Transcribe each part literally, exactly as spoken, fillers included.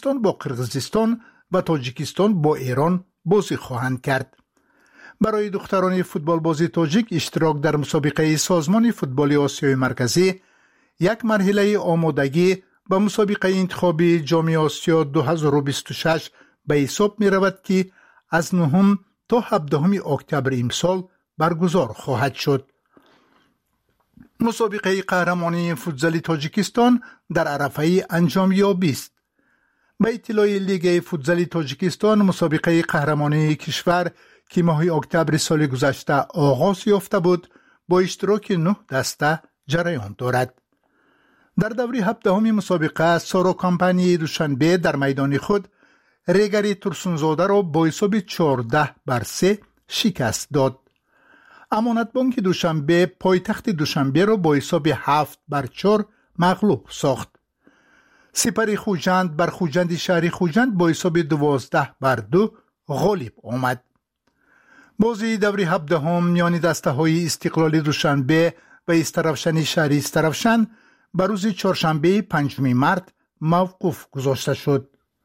افغانستان با قرقیزستان و تاجیکستان با ایران بازی خواهند کرد. برای دختران فوتبال بازی تاجیک اشتراک در مسابقه سازمان فوتبال آسیای مرکزی یک مرحله آمادگی به مسابقه انتخابی جام آسیا دو هزار و بیست و شش به حساب می رود که از نهم تا هفدهم اکتبر امسال برگزار خواهد شد. مسابقه قهرمانی فوتزال تاجیکستان در عرفه انجام یابی است. به اطلاع لیگ فوتزال تاجیکستان، مسابقه قهرمانی کشور که ماه اکتبر سال گذشته آغاز یافته بود با اشتراک نه دسته جریان دارد. در دوره هفدهم مسابقه سارا کامپانی دوشنبه در میدان خود ریگری ترسونزاده را با حساب چهارده بر سه شکست داد. امانت بانک دوشنبه پایتخت دوشنبه را با حساب هفت بر چهار مغلوب ساخت. سپر خوجند بر خوجند شهری خوجند با حساب دوازده بر دو غالب آمد. بازی دوره هفدهم میان دسته های استقلال دوشنبه و استرفشن شهری استرفشن بر روز چهارشنبه پنجم مارس موقوف گذاشته شد.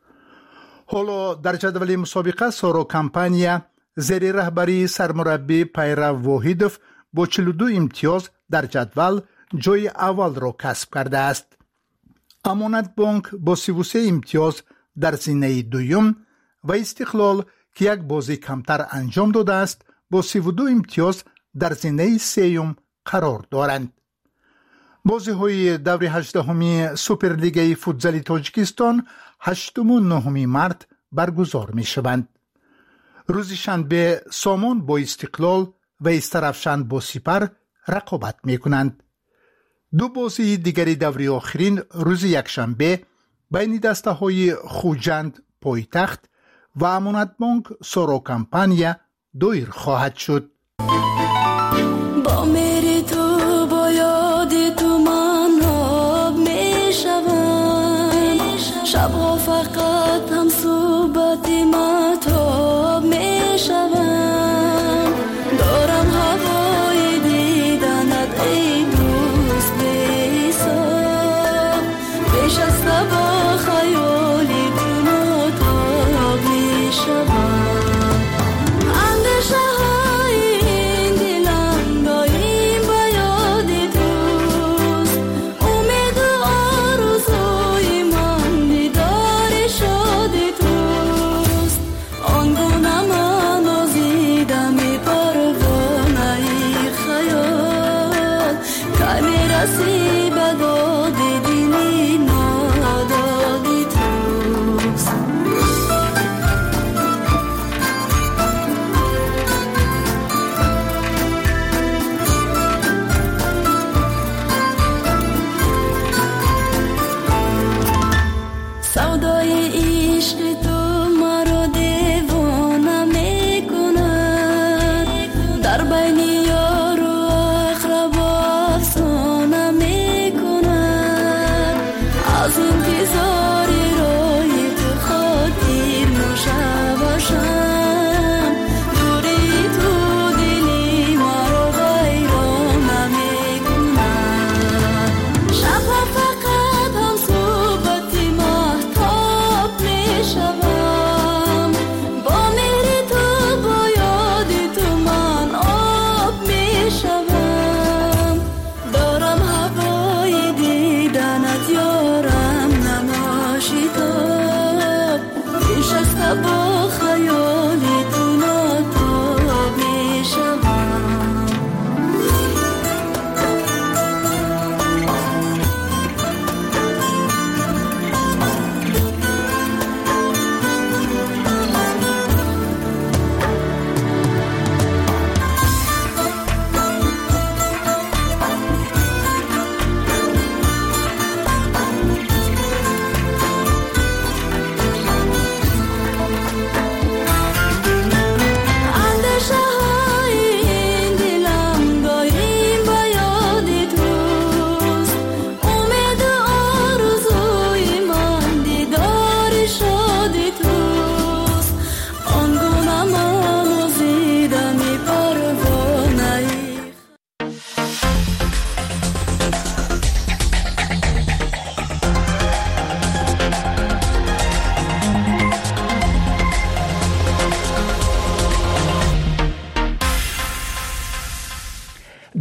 حالا در جدول مسابقه سارا کمپانیا زیر رهبری سرمربی پیرو واحدوف با چهل و دو امتیاز در جدول جای اول را کسب کرده است. امانت بانک با سی و سه امتیاز در زینه دویم و استقلال که یک بازی کمتر انجام داده است با سی و دو امتیاز در زینه سیوم قرار دارند. بازی های دور هجدهمی سوپرلیگ فوتزال تاجیکستان هشتم و نهم مارس برگزار می شوند. روز شنبه سامان با استقلال و استرفشن با سپر رقابت می کنند. دو بازی دیگری دوری آخرین روز یکشنبه بین دسته های خوجند پایتخت و امانت بانک سارا کمپانیا دایر خواهد شد. با میری تو با یادی تو من آب می شوم، شبها فقط هم صحبتی مطاب می شوم، دارم هوای دیدنت ای دوست بیسا، پیش از با خیالی تو مطاب می شوم. شبها فقط هم صحبتی مهتاب می شود.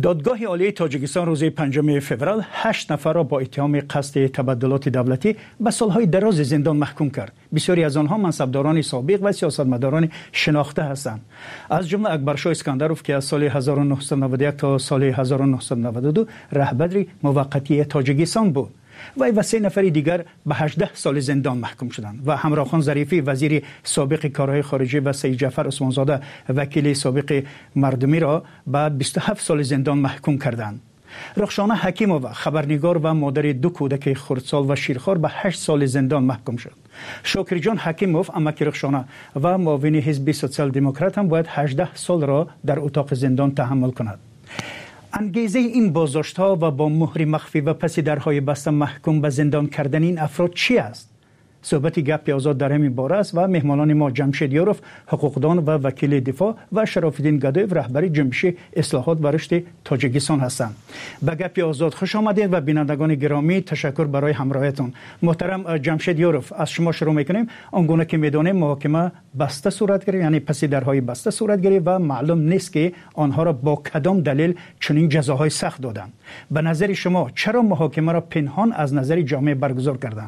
دادگاه عالی تاجیکستان روز پنجم فوریه هشت نفر را با اتهام قصد تبدلات دولتی به سالهای دراز زندان محکوم کرد. بسیاری از آنها منصبداران سابق و سیاستمداران شناخته هستند. از جمله اکبرشاه اسکندروف که از سال هزار و نهصد و نود و یک تا سال هزار و نهصد و نود و دو رهبر موقتی تاجیکستان بود. و و سه نفر دیگر به هجده سال زندان محکوم شدند و همراه خان ظریفی وزیر سابق کارهای خارجه و سید جعفر عثمانزاده وکیل سابق مردمی را به بیست و هفت سال زندان محکوم کردند. رخشانه حکیمووا خبرنگار و مادر دو کودک خردسال و شیرخوار به هشت سال زندان محکوم شد. شاکر جان حکیموف امک رخشانه و معاون حزب سوسیال دموکرات هم باید هجده سال را در اتاق زندان تحمل کند. انگیزه این بازداشت‌ها و با مهر مخفی و پس درهای بسته محکوم به زندان کردن این افراد چی است؟ صحبت گپ آزاد در همین باره است و مهمانان ما جمشید یاروف حقوقدان و وکیل دفاع و شراف‌الدین گدایف رهبر جنبش اصلاحات و رشد تاجیکستان هستند. به گپ آزاد خوش آمدید و بینندگان گرامی تشکر برای همراهیتون. محترم جمشید یاروف، از شما شروع می‌کنیم. آنگونه که می‌دانیم محاکمه بسته صورت گرفت، یعنی پس درهای بسته صورت گرفت و معلوم نیست که آنها را با کدام دلیل چنین جزاهای سخت دادند. به نظر شما چرا محاکمه را پنهان از نظر جامعه برگزار کردند؟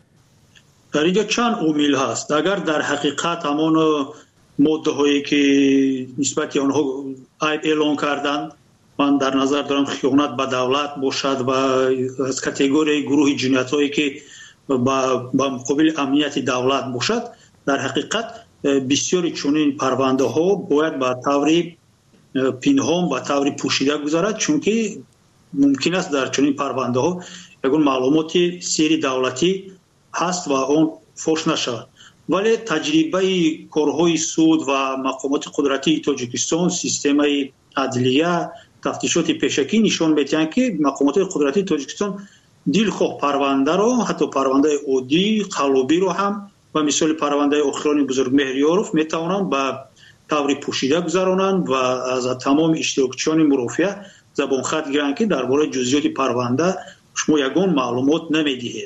در اینجا چند عامل هست. اگر در حقیقت همان ماده هایی که نسبت آنها عیب اعلان کردند، من در نظر دارم خیانت به دولت باشد و از کاتگوری گروه جنایت هایی که با مقابل امنیت دولت باشد، در حقیقت بسیاری چنین پرونده ها باید به طور پنهان به طور پوشیده گذارد، چون که ممکن است در چنین پرونده ها یگان معلومات سری دولتی هست و اون فوش نشود. ولی تجربه کارهای سود و مقامات قدرتی تاجیکستان، سیستم عدلیه، تفتیشات پیشکی نشان می‌دهند که مقامات قدرتی تاجیکستان دلخواه پرونده را، حتی پرونده عادی قلابی را هم و مثال پرونده اخران بزرگ مهریاروف میتوانند به طور پوشیده گذرانند و از تمام اشتراکچیان مرافعه زبان خط گیرند که درباره جزئیات پرونده شما یگان معلومات نمیدهید.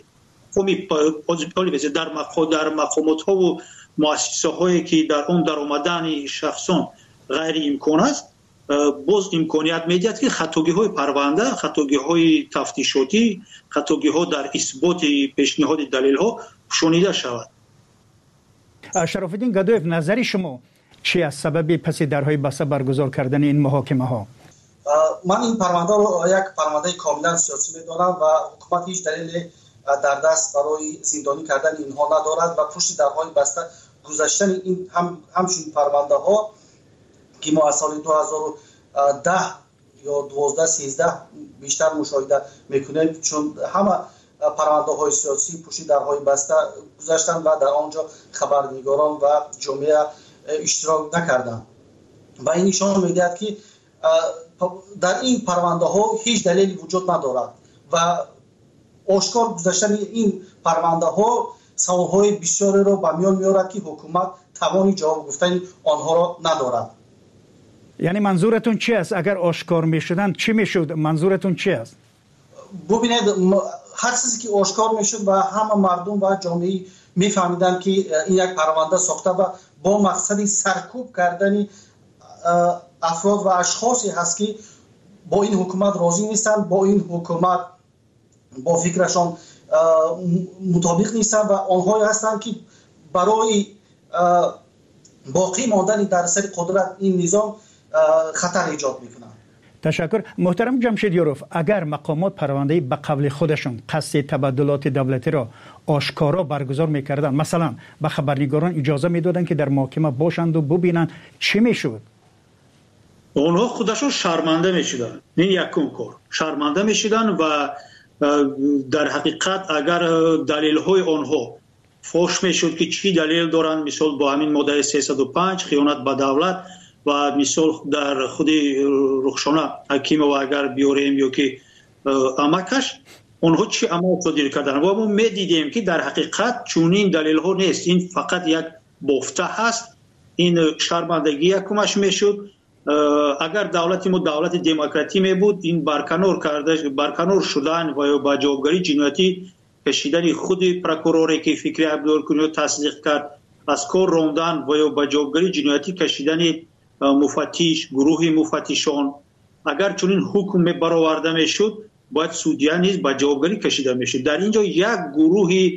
در در مقامات ها و مؤسسه هایی که در اون در آمدن شخصان غیر امکان است، باز امکانیت میدهد که خطاگی های پرونده، خطاگی های تفتیشاتی، خطاگی ها در اثبات پیشنهاد دلیل ها شنیده شود. شراف‌الدین گدایف، نظر شما چی از سبب پس درهای بسته برگزار کردن این محاکمه ها؟ من این پرونده رو یک پرونده کاملا سیاسی میدانم و حکومت هیچ دلیل در دست برای زندانی کردن اینها ندارد و پشت درهای بسته گذاشتن این هم همچین پرونده ها که ما از سال دو هزار و ده یا دوازده سیزده بیشتر مشاهده میکنیم، چون همه پرونده های سیاسی پشت درهای بسته گذاشتن و در آنجا خبرنگاران و جامعه اشتراک نکردن و این نشان میدهد که در این پرونده ها هیچ دلیلی وجود ندارد و آشکار گذاشتن این پرونده ها سوالهای بسیاری را به میان میارد که حکومت توانی جواب گفتن آنها را ندارد. یعنی منظورتون چی است؟ اگر آشکار میشدن چی میشد؟ منظورتون چی است؟ ببینید، هر چیزی که آشکار میشد و همه مردم و جامعه میفهمیدن که این یک پرونده ساخته و با مقصد سرکوب کردن افراد و اشخاصی هست که با این حکومت راضی نیستن، با این حکومت با فکرشان مطابق نیستن و آنهایی هستند که برای باقی ماندن در سر قدرت این نظام خطر ایجاد میکنند. تشکر. محترم جمشید یاروف، اگر مقامات پرونده به قول خودشون قصد تبدلات دولتی را آشکارا برگزار میکردن، مثلا به خبرنگاران اجازه میدادن که در محاکمه باشند و ببینن، چی میشد؟ اونها خودشون شرمنده میشدن. این یکم کار شرمنده میشدن و در حقیقت اگر دلیل های آنها فوش میشد که چی دلیل دارن، مثال با همین ماده سیصد و پنج خیانت به دولت و مثال در خود رخشانه حکیم و اگر بیاریم یا که امکش آنها چی عمل صادر کردن و ما میدیدیم که در حقیقت چونین دلیل ها نیست، این فقط یک بافته هست. این شرمندگی یکمش میشد. اگر دولت ما دولت دموکراتی می بود، این برکنار کرده برکنار شدن و با جوابگری جنایتی کشیدن خود پروکوروری که فکری عبدالکنی تصدیق کرد، از کار راندن و با جوابگری جنایتی کشیدن مفتش، گروه مفتشان اگر چنین حکم برآورده میشد باید سودیا نیز به جوابگری کشیده میشد. در اینجا یک گروه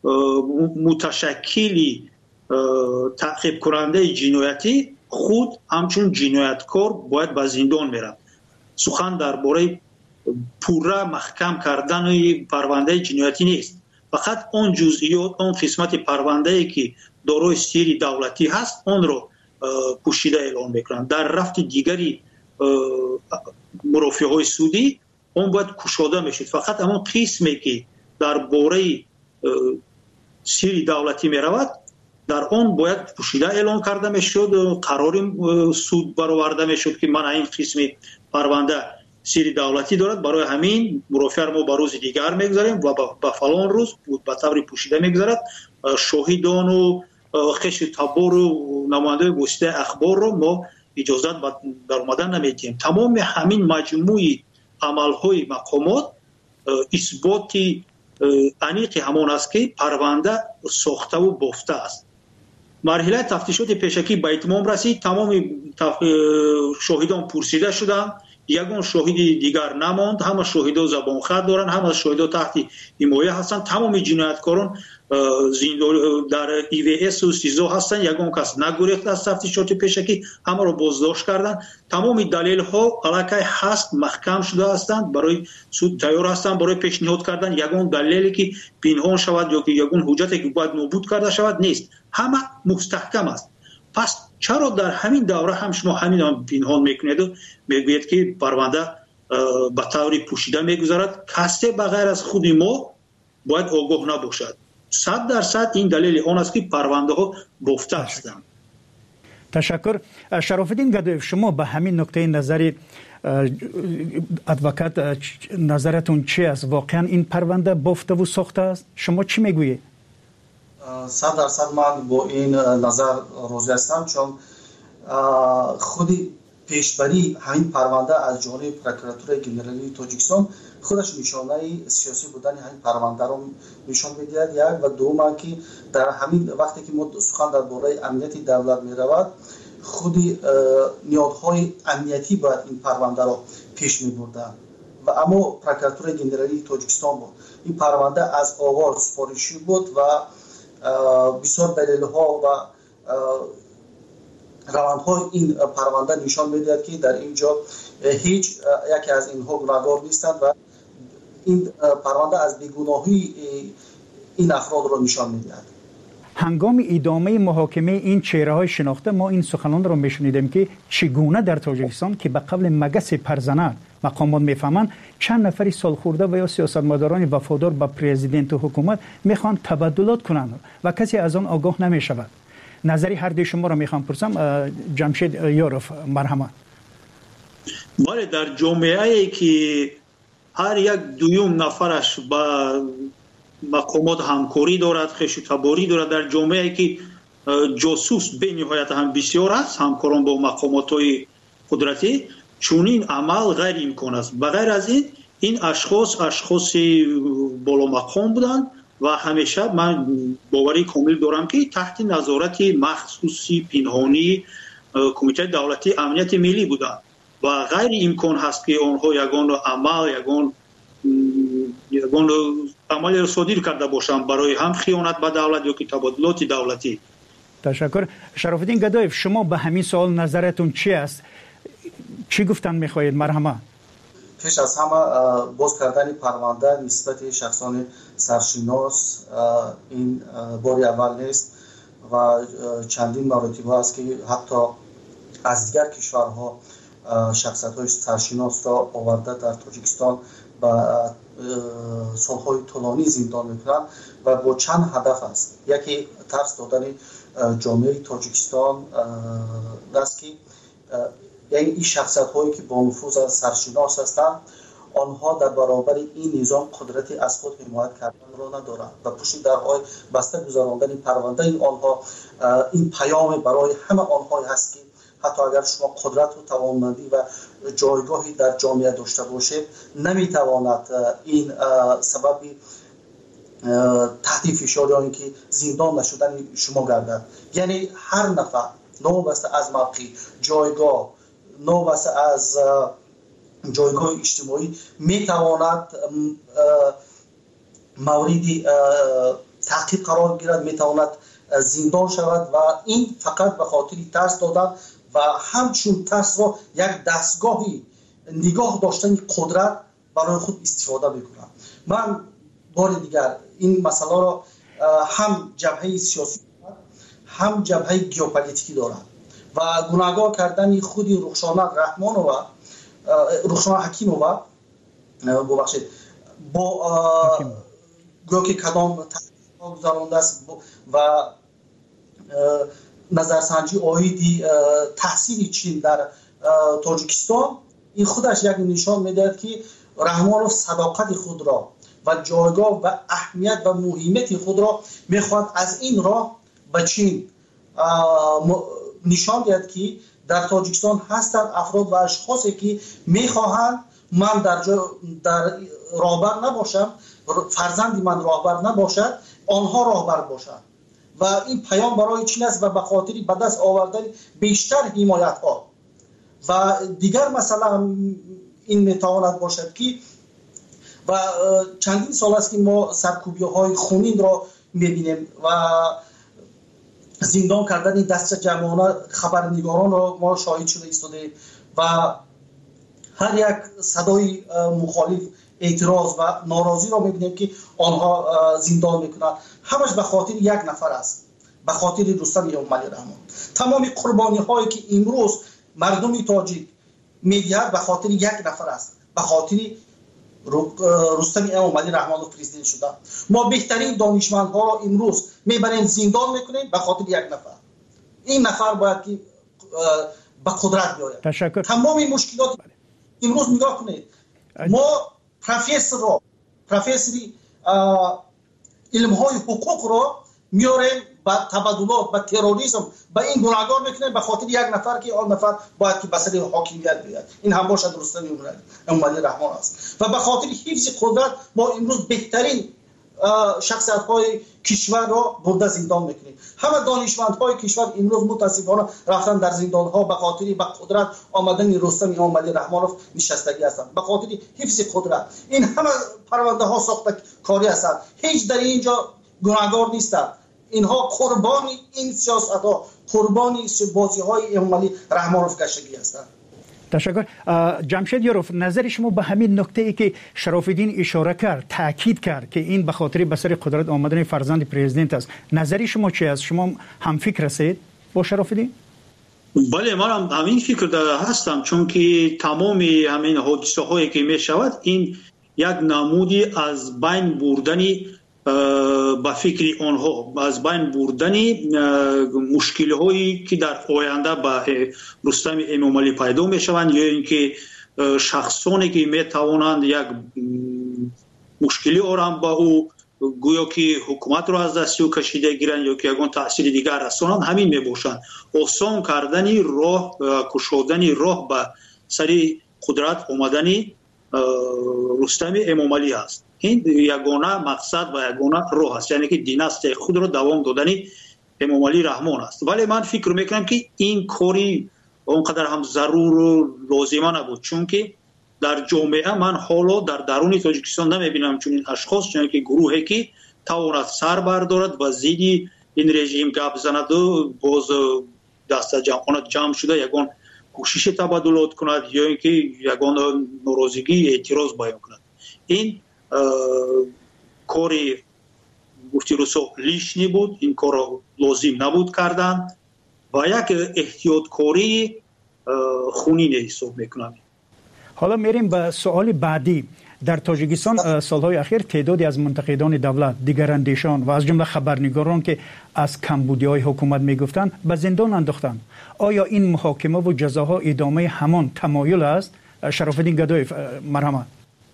متشکلی تعقیب کننده جنایتی خود همچون جنایتکار باید به زندان میره. سخن درباره پورا محکم کردن پرونده جنایتی نیست، فقط اون جزئیات، اون قسمت پرونده ای که دارای سیر دولتی هست اون رو پوشیده اعلام میکنن. در رفت دیگری مرافعه های سودی اون باید کشاده میشد. فقط همون قسمی که درباره سیر دولتی میرود در اون باید پوشیده اعلام کرده میشد، قرار سود برآورده میشد که من این قسم پرونده سیر دولتی دارد، برای همین مرافعه ما به روز دیگر میگذاریم و به فلان روز به طور پوشیده میگذارد. شاهدان و خش تبار و نماینده گسته اخبار رو ما اجازت در اومدن نمیدیم. تمام همین مجموعی عملهای مقامات اثباتی انیق همان است که پرونده ساخته و بافته است. مرحله تفتیشات پیشکی به اتمام رسید. تمام شاهدان پرسیده شدند، یگان شاهد دیگر نماند. همه شاهدا زبان خط دارن، همه شاهدا تحت حمایه هستند. تمام جنایتکاران در ای وی اس و سیزو هستند. یگان کس نگریخت از تفتیشات پیشکی، همه را بازداشت کردند. تمام دلیل ها علاقه هست، محکم شده هستند، برای سود تیار هستند برای پیشنهاد کردن یگان دلیلی که پنهان شود یا که یگان حجتی که باید نابود کرده شود نیست. همه مستحکم است. پس چرا در همین دوره هم شما همین هم پنهان میکنید و میگوید که پرونده به طور پوشیده میگذارد؟ کسی بغیر از خود ما باید آگاه نباشد. صد درصد این دلیل آن است که پرونده ها بافته هستند. تشکر. شرافالدین گدایف، شما به همین نقطه نظر ادوکات نظرتون چی است؟ واقعا این پرونده بافته و ساخته است؟ شما چی میگویید؟ صد درصد من با این نظر راضی هستم، چون خودی پیشبری همین پرونده از جانب پروکراتور گنرالی تاجیکستان خودش نشانه سیاسی بودن همین پرونده رو نشان می‌دهد. یک و دوم که در همین وقتی که ما سخن درباره امنیت دولت می‌رود، خودی نیازهای امنیتی باید این پرونده رو پیش می‌بردن و اما پروکراتور گنرالی تاجیکستان بود. این پرونده از آغاز سفارشی بود و بسیار دلیل‌ها و روندهای این پرونده نشان می‌دهد که در اینجا هیچ یکی از اینها گناهکار نیستند و این پرونده از بیگناهی این افراد را نشان می‌دهد. هنگام ادامه محاکمه این چهره‌های شناخته ما این سخنان را می‌شنیدیم که چگونه در تاجیکستان که به قبل مگس پرزنر مقامات میفهمند چند نفری سالخورده و یا سیاستمداران وفادار به پرزیدنت و حکومت میخوان تبادلات کنند و کسی از آن آگاه نمیشود. نظری هر دوی شما را میخوام پرسم. جمشید یاروف، مرحمت. بله، در جامعه‌ای که هر یک دویم نفرش با مقامات همکاری دارد، خش تباری دارد، در جامعه‌ای که جاسوس به نهایت هم بسیار است، همکاران با مقامات‌های قدرتی، چونین عمل غیر امکان است. بغیر از این این اشخاص اشخاص بالا مقام بودند و همیشه من باوری کامل دارم که تحت نظارت مخصوصی پنهانی کمیته دولتی امنیت ملی بودند و غیر امکان هست که آنها یگان عمل یگان یگان عمل را صادر کرده باشند برای هم خیانت به دولت یا که تبادلات دولتی. تشکر. شرافالدین گدایف، شما به همین سوال نظرتون چی است؟ چی گفتن میخواهید؟ مرحمت. پیش از همه باز کردن پرونده نسبت شخصان سرشناس این باری اول نیست و چندین مراتب است که حتی از دیگر کشورها شخصیت‌های سرشناس را آورده در تاجیکستان و سالهای طولانی زندان میکنند و با چند هدف است. یکی ترس دادن جامعه تاجیکستان است که یعنی این شخصیت هایی که با نفوذ از سرشناس هستند آنها در برابر این نظام قدرتی از خود حمایت کردن را ندارند و پشت درهای بسته گذراندن پرونده این آنها این پیام برای همه آنها هست که حتی اگر شما قدرت و توانمندی و جایگاهی در جامعه داشته باشید نمیتواند این سبب تحت فشار یا اینکه زندان نشدن شما گردد. یعنی هر نفر نوبسته از موقع جایگاه، نوبسته از جایگاه اجتماعی میتواند مورد تعقیب قرار گیرد، میتواند زندان شود و این فقط به خاطر ترس دادن و همچون ترس را یک دستگاهی نگاه داشتن قدرت برای خود استفاده میکنند. من بار دیگر این مسئله را هم جبهه سیاسی هم جبهه گیوپولیتیکی دارد و گناهگار کردن خود رخشانه رحمانووا رخشانه حکیمووا ببخشید با گویا که کدام تحقیق گذرانده است و نظرسنجی آیدی تحصیل چین در تاجیکستان، این خودش یک نشان میدهد که رحمانوف صداقت خود را و جایگاه و اهمیت و مهمیت خود را میخواد از این راه به چین نشان دهد که در تاجیکستان هستند افراد و اشخاصی که میخواهند من در در راهبر نباشم، فرزندی من راهبر نباشد، آنها راهبر باشند و این پیام برای چین است و به خاطر به دست آوردن بیشتر حمایت ها و دیگر مثلا این میتواند باشد که و چندین سال است که ما سرکوبی های خونین را میبینیم و زندان کردن دست جمعانه خبرنگاران را ما شاهد شده ایستاده و هر یک صدای مخالف اعتراض و ناراضی را میبینیم که آنها زندان میکنند. همش به خاطر یک نفر است، به خاطر رستم اموملی رحمان. تمام قربانی هایی که امروز مردم تاجیک میدهد به خاطر یک نفر است، به خاطر رستم اموملی رحمان پرزیدنت شده. ما بهترین دانشمندها را امروز میبریم زندان میکنیم به خاطر یک نفر. این نفر باید که به قدرت بیاید. تشکر. تمام مشکلات امروز نگاه کنید، ما پروفسور را پروفسوری علم های حقوق را میاریم با تبادلات با تروریسم با این گناهگار میکنه به خاطر یک نفر که آن نفر باید که بسر حاکمیت بیاد. این هم باشد رستم اموملی رحمان است و به خاطر حفظ قدرت ما امروز بهترین شخصیت های کشور را برده زندان میکنیم. همه دانشمند های کشور امروز متاسفانه رفتن در زندان ها به خاطر به قدرت آمدن رستم اموملی رحمانوف نشستگی هستند، به خاطر حفظ قدرت. این همه پرونده ها ساخته کاری هستند، هیچ در اینجا گناهگار نیستند. اینها قربانی این سیاست ها، قربانی بازی های اموملی رحمانوف گشتگی هستند. تشکر. جمشید یاروف، نظر شما به همین نکته ای که شراف‌الدین اشاره کرد، تاکید کرد که این به خاطر به سر قدرت آمدن فرزند پرزیدنت است، نظر شما چی است؟ شما هم فکر هستید با شراف‌الدین؟ بله، من هم همین فکر هستم، چون که تمام همین حادثه هایی که می شود این یک نمودی از بین بردنی با فکر آنها، از بین بردنی مشکل هایی که در آینده با رستم اموملی پیدا می شوند یا اینکه شخصانی که می توانند یک مشکلی آرام با او گویا که حکومت را از دست او کشیده گیرند یا که یگان تأثیر دیگر رسانند، همین می باشند. آسان کردنی راه، کشودنی راه به سری قدرت آمدنی رستم اموملی است. این یگانه مقصد و یگانه راه است، یعنی که دیناستی خود را دوام دادنی اموملی رحمان است. ولی من فکر میکنم که این کاری اونقدر هم ضرور و لازمه نبود، چون که در جامعه من حالا در درون تاجیکستان نمیبینم چون این اشخاص، چون که گروهی که تواند سر بردارد و زیدی این رژیم گپ زند و باز دست جمعانت جمع شده یگان کوشش تبادلات کند یا اینکه یگان ناراضگی اعتراض بیان کند. این کاری گفتی روسو لیشنی بود، این کار لازم نبود کردن و یک احتیاط کاری خونین حساب میکنم. حالا میریم به سوال بعدی. در تاجیکستان سالهای اخیر تعدادی از منتقدان دولت، دیگراندیشان و از جمله خبرنگاران که از کمبودی‌های حکومت میگفتند به زندان انداختند. آیا این محاکمه و جزاها ادامه همان تمایل است؟ شراف‌الدین گدایف، مرحمت.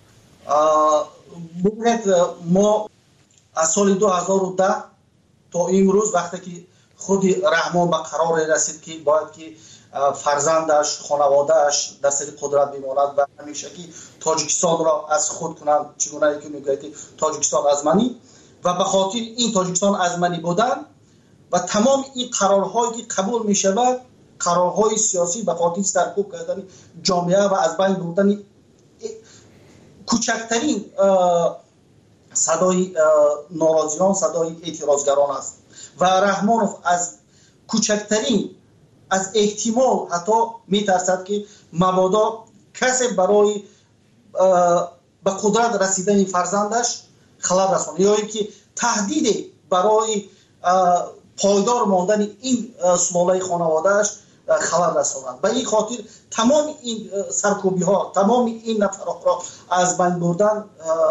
ببینید، ما از سال دو هزار و ده تا امروز وقتی که خود رحمان به قرار رسید که باید که فرزندش، خانوادهش در سر قدرت بماند و همیشه که تاجیکستان را از خود کنند، چگونه که میگوید تاجیکستان از منی، و به خاطر این تاجیکستان از منی بودن و تمام این قرارهایی که قبول می شود، قرارهای سیاسی به خاطر سرکوب کردن جامعه و از بین بردن کوچکترین صدای ناراضیان، صدای اعتراضگران است و رحمانوف از کوچکترین از احتمال حتی میترسد که مبادا کسی برای به قدرت رسیدن فرزندش خلل رساند یا اینکه تهدید برای پایدار ماندن این سلاله خانوادهش خلل رساند. به این خاطر تمام این سرکوبی ها، تمام این نفرات را از بین بردن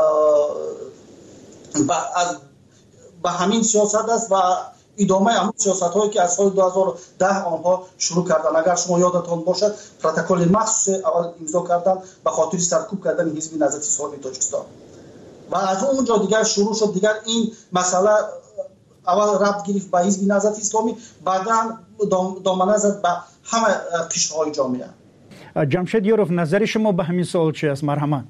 از به همین سیاست است و ادامه همون سیاست هایی که از سال دو هزار و ده آنها شروع کردن. اگر شما یادتان باشد پروتکل مخصوص اول امضا کردن به خاطر سرکوب کردن حزب نهضت اسلامی تاجیکستان و از اونجا دیگر شروع شد. دیگر این مسئله اول ربط گرفت به حزب نهضت اسلامی، بعدا دامنه زد به همه قشرهای جامعه. جمشید یوروف، نظر شما به همین سوال چی است؟ مرحمت.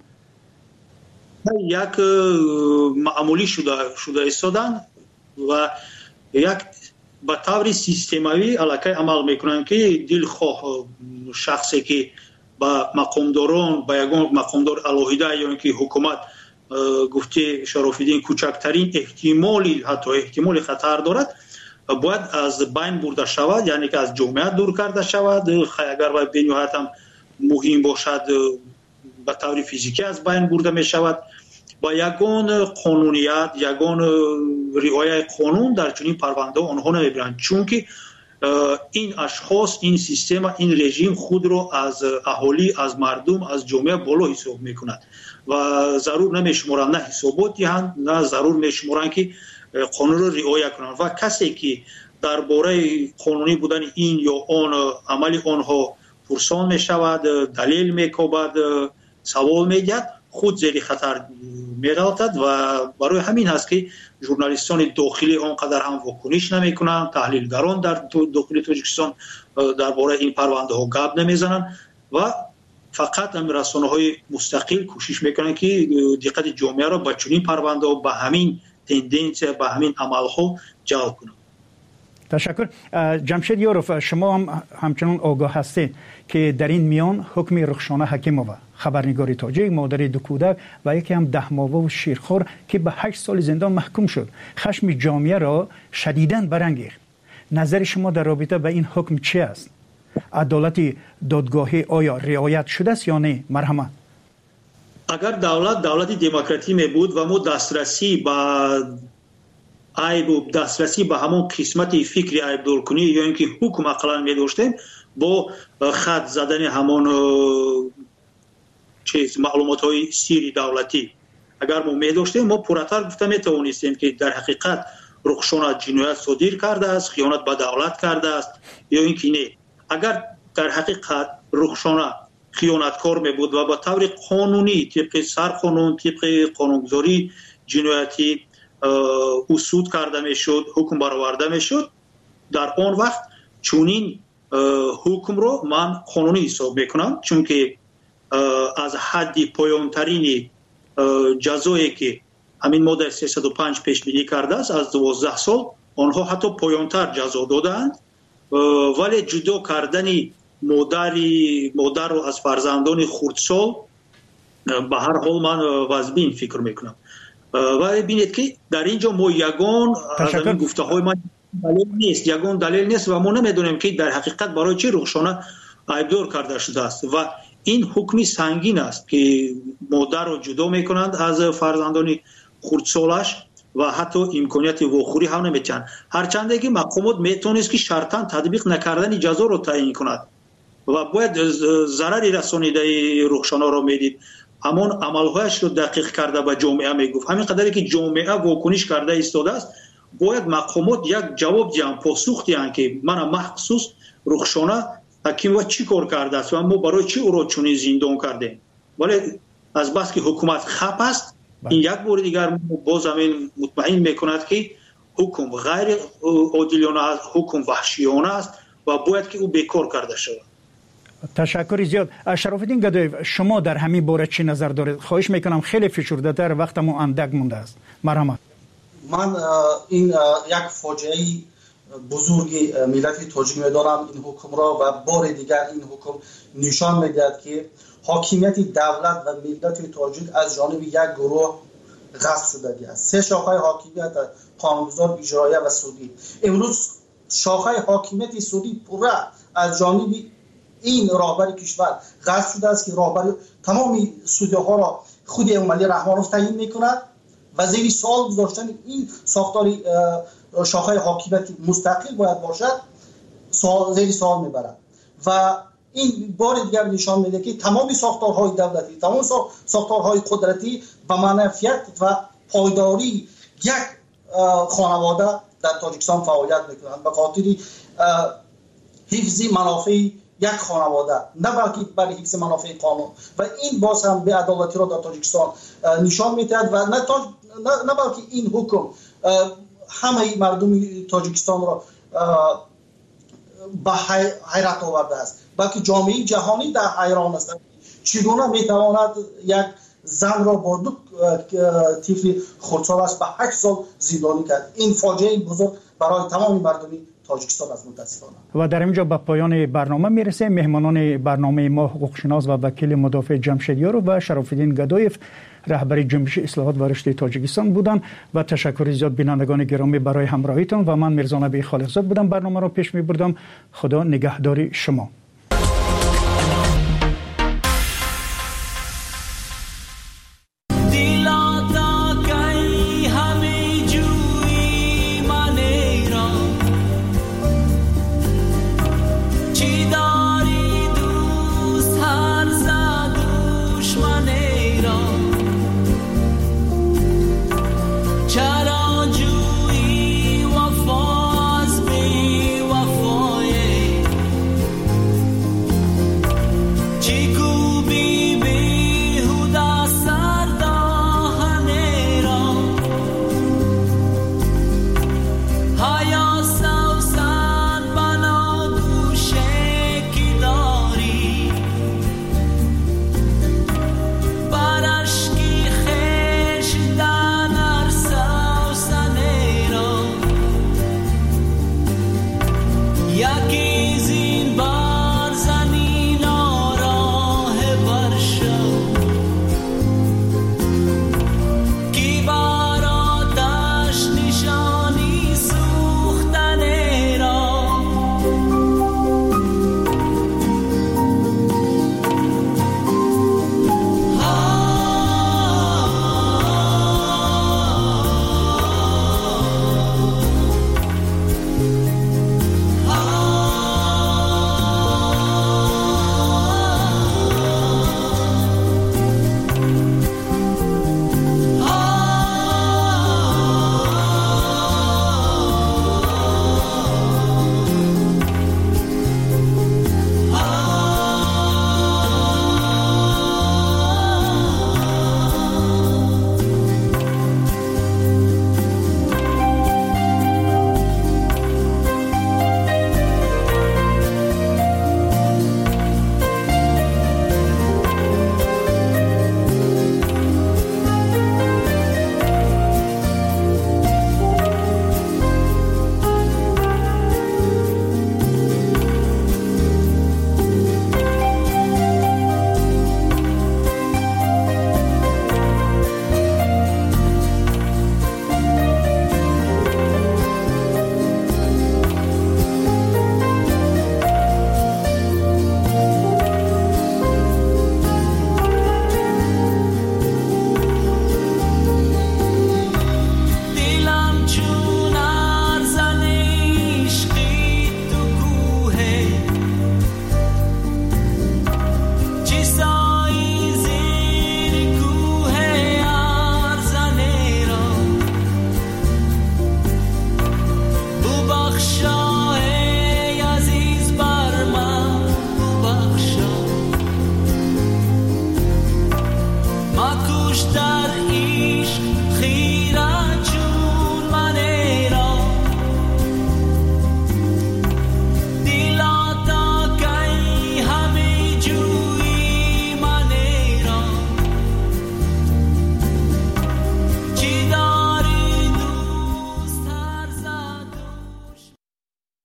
یک معمولی شده شده ایستادن و یک به طور سیستماوی علاقه عمل میکنن که دلخواه شخصی که با مقامداران با یگان مقامدار الهیده یا اینکه حکومت گفته شرافیدین کوچکترین احتمالی حتی احتمال خطر دارد باید از بین برده شود، یعنی که از جامعه دور کرده شود. اگر باید بنیهایت هم مهم باشد به طور فیزیکی از بین برده می شود. با یگان قانونیت، یگان رعایت قانون در چنین پرونده آنها نمیبرند، چون که این اشخاص، این سیستم، این رژیم خود را از اهالی، از مردم، از جامعه بالا حساب میکند و ضرور نمیشمارند نه حسابات دهند، نه ضرور میشمارند که قانون را رعایت کنند و کسی که درباره قانونی بودن این یا آن عمل آنها پرسان میشود، دلیل میکوبد، سوال میگد، خود زیر خطر می‌افتد و برای همین هست که ژورنالیستان داخلی آنقدر هم واکنش نمی‌کنند، تحلیلگران در داخل تاجیکستان درباره این پرونده ها گپ نمیزنند و فقط هم رسانه‌های مستقل کوشش میکنند که دقت جامعه را به چنین پرونده ها، به همین تندنس، به همین عمل‌ها جلب کنند. تشکر. جمشید یوروف، شما هم همچنان آگاه هستید که در این میان حکم رخشانه حکیمووا، خبرنگار تاجیک، مادر دو کودک و یکی هم ده ماهه و شیرخوار که به هشت سال زندان محکوم شد، خشم جامعه را شدیداً برانگیخت. نظر شما در رابطه با این حکم چی است؟ عدالت دادگاهی آیا رعایت شده است یا نه؟ مرحمت. اگر دولت دولت دموکراتی می بود و ما دسترسی به عیب و دسترسی به همون قسمت فکری عیب دور کنی یا اینکه حکم اقلا می داشتیم، با خط زدن همون چیز معلومات های سیری دولتی اگر ما می داشتیم، ما پورتر گفته می توانستیم که در حقیقت رخشانه جنایت صادر کرده است، خیانت به دولت کرده است یا اینکه نه. اگر در حقیقت رخشانه خیانتکار می بود و با طور قانونی طبق سرقانون، طبق قانونگذاری جنایتی اصول کرده می شد، حکم برآورده می شد، در آن وقت چونین حکم رو من قانونی حساب میکنم، چون که از حد پایانترین جزایی که همین ماده سیصد و پنج پیش بینی کرده است از دوازده سال، آنها حتی پایانتر جزا دادند، ولی جدا کردن مادری مادر رو از فرزندان خردسال به هر حال من واجبین فکر میکنم. و ببینید که در اینجا ما یگان از این گفته های من دلیل نیست، یگان دلیل نیست و ما نمیدونیم که در حقیقت برای چه رخشانه عیبدار کرده شده است و این حکمی سنگین است که مادر رو جدا میکنند از فرزندان خردسالش و حتی امکانیت واخوری هم نمیتن، هرچند که مقامات میتونست که شرطاً تطبیق نکردن جزا رو تعیین کند و باید ضرری رسانیده رخشانه رو میدید، همون عملهایش رو دقیق کرده به جامعه میگفت. همین قدری که جامعه واکنش کرده ایستاده است، باید مقامات یک جواب دیان، پاسخ دیان که من مخصوص رخشانه حکیم و چی کار کرده است و ما برای چی او را چنین زندان کردیم. ولی از بس که حکومت خپ است، این یک بار دیگر باز همین مطمئن میکند که حکم غیر عادلانه است، حکم وحشیانه است و باید که او بیکار کرده شود. تشکر زیاد. شرافالدین گدایف، شما در همین باره چی نظر دارید؟ خواهش میکنم خیلی فشرده تر، وقتمون اندک مونده است. مرحمت. من این یک فاجعه بزرگی ملت تاجیک می‌دارم این حکم را و بار دیگر این حکم نشان می‌دهد که حاکمیت دولت و ملت تاجیک از جانب یک گروه غصب شده است. سه شاخه حاکمیت قانونگذار، اجرایی و سودی. امروز شاخه حاکمیت سودی پورا از جانب این راهبر کشور غصب شده است که راهبر تمام سودی‌ها را خود امامعلی رحمانوف تعیین می‌کند و زیر سوال گذاشتن این ساختار شاخه حاکمیت مستقل باید باشد سوال زیر سوال میبرد و این بار دیگر نشان میده که تمام ساختارهای دولتی، تمام ساختارهای قدرتی و منافعت و پایداری یک خانواده در تاجیکستان فعالیت میکنند به خاطر حفظ منافع یک خانواده، نه بلکه برای حفظ منافع قانون و این باز هم به عدالتی را در تاجیکستان نشان میدهد و نه, تاج... نه... نه بلکه این حکم همه مردم تاجیکستان را به حیرت آورده است، بلکه جامعه جهانی در حیران است چگونه میتواند یک زن را با دو طفل خردسال است به هشت سال زندانی کرد. این فاجعه بزرگ برای تمام مردم تاجیکستان است متاسفانه. و در اینجا به پایان برنامه میرسه. مهمانان برنامه ما حقوقشناس و وکیل مدافع جمشیدیار و شراف‌الدین گدایف رهبر جنبش اصلاحات و رشد تاجیکستان بودند و تشکر زیاد بینندگان گرامی برای همراهیتان و من میرزا نبی خالقزاد بودم برنامه را پیش میبردم. خدا نگهدار شما.